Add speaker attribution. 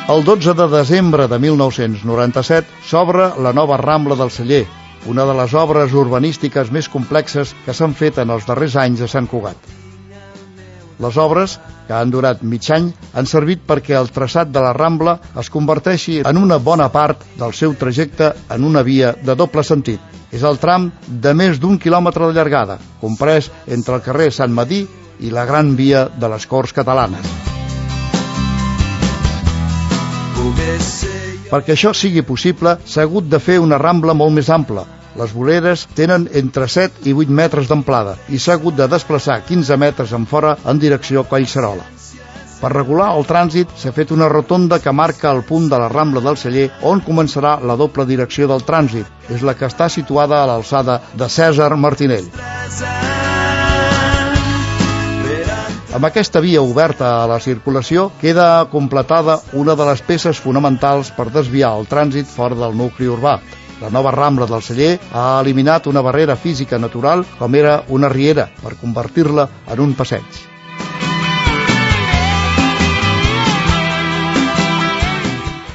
Speaker 1: El 12 de desembre de 1997 s'obre la nova Rambla del Celler, una de les obres urbanístiques més complexes que s'han fet en els darrers anys a Sant Cugat. Les obres, que han durat mig any, han servit perquè el traçat de la Rambla es converteixi en una bona part del seu trajecte en una via de doble sentit. És el tram de més d'1 quilòmetre de llargada, comprès entre el carrer Sant Medir i la Gran Via de les Corts Catalanes. Perquè això sigui possible, s'ha hagut de fer una Rambla molt més ampla. Les voreres tenen entre 7 i 8 metres d'amplada i s'ha hagut de desplaçar 15 metres en fora en direcció a Collserola. Per regular el trànsit s'ha fet una rotonda que marca el punt de la Rambla del Celler on començarà la doble direcció del trànsit. És la que està situada a l'alçada de Cèsar Martinell. Amb aquesta via oberta a la circulació queda completada una de les peces fonamentals per desviar el trànsit fora del nucli urbà. La nova Rambla del Celler ha eliminat una barrera física natural com era una riera per convertir-la en un passeig.